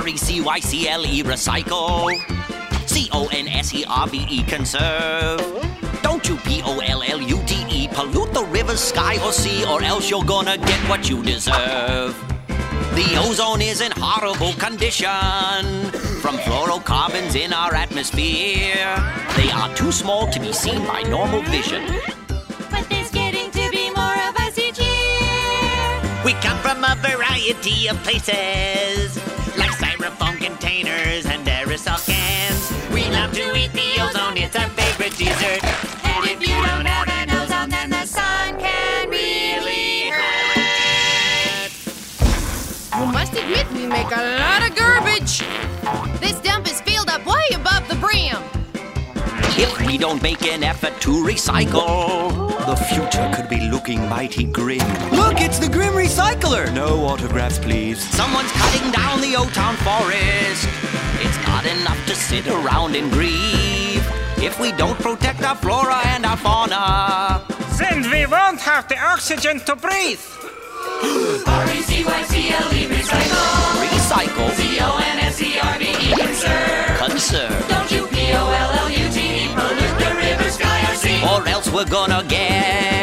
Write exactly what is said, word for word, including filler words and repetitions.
R E C Y C L E, recycle. C O N S E R V E, conserve. Don't you P O L L U T E pollute the river, sky, or sea, or else you're gonna get what you deserve. The ozone is in horrible condition from fluorocarbons in our atmosphere. They are too small to be seen by normal vision. But there's getting to be more of us each year. We come from a variety of places, like styrofoam containers and aerosol cans. We love to eat the ozone, it's our favorite dessert. And if you don't have an ozone, then the sun can really hurt. You must admit we make a lot of garbage. This dump is filled up way above the brim. If we don't make an effort to recycle, the future could be looking mighty grim. Look, it's the Grim Recycler! No autographs, please. Someone's cutting down the O-Town forest. It's not enough to sit around and grieve. If we don't protect our flora and our fauna, then we won't have the oxygen to breathe. R E C Y C L E, recycle. recycle, C O N S E R V E, conserve. conserve, Don't you P O L L U T E, pollute the river, sky, or sea. or else we're gonna get